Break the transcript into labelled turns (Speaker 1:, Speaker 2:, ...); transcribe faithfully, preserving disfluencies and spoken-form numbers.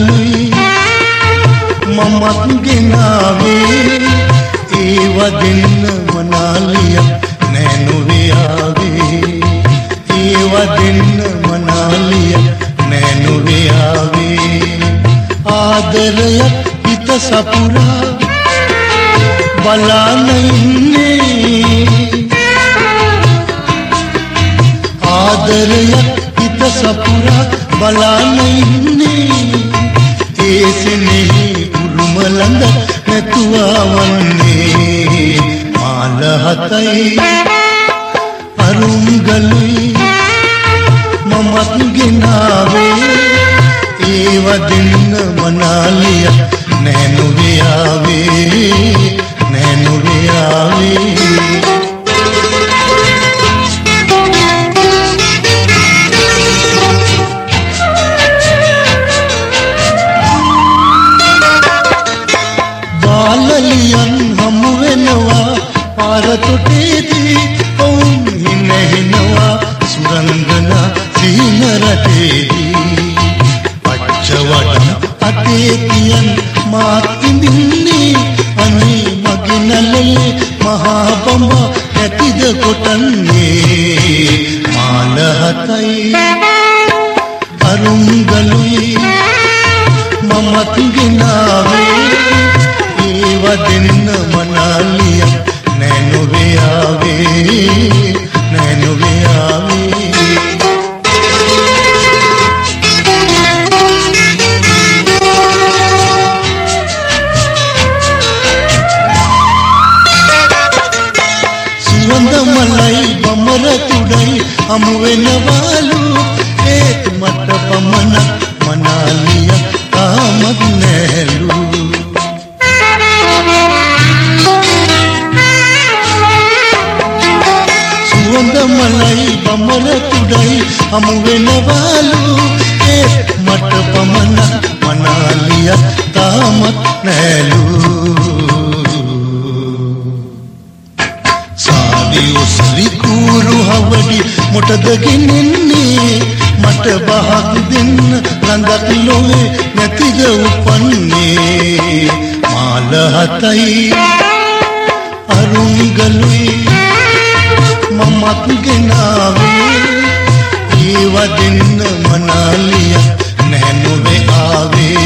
Speaker 1: ගලුයි මමත් ගෙනාවේ ඒව දෙන්න මනාලිය නෑනුවේ ආවේ ඒව දෙන්න මනාලිය නෑනුවේ ආවේ ආදරයක් හිත සපුරා බලාන ඉන්නේ ආදරයක් හිත සපුරා බලාන ඉන්නේ ඒ සෙනෙහි උරුම ළඟ නැතුව වන්නේ මාල හතයි අරුම් ගලුයි මමත් ගෙනාවේ ඒව දෙන්න මනාලිය නෑනුවේ ආවේ නෑනුවේ ආවේ बालियन हम वेनवा पारतोटेदी ओम हिने हिनवा सुरंगना सीन रटेदी पच्चवडम अतेतियन मातिंदिन्नी अनि मगिनले महाबंब ඇතිද කොටන්නේ මාල හතයි අරුම් ගලුයි මමත් ගෙනාවේ ඒව දෙන්න මනාලිය නෑනුවේ ආවේ නෑනුවේ ආවේ සුවඳ මලයි බමර තුඩයි හමු වෙනවලු ඒත් මට පමණක් මනාලිය තාමත් නැලු සුවඳ මලයි බමර තුඩයි හමු වෙනවලු ඒත් මට පමණක් මනාලිය තාමත් නැලු සාදියොස්ලි කුරු හවඩි මොටද ගෙනෙන්නේ මට බහක් දෙන්න ළඟක් ලොවේ නැතිද උපන්නේ මාල හතයි අරුම් ගලුයි මමත් ගෙනාවේ ඒව දෙන්න මනාලිය නෑනුවේ ආවේ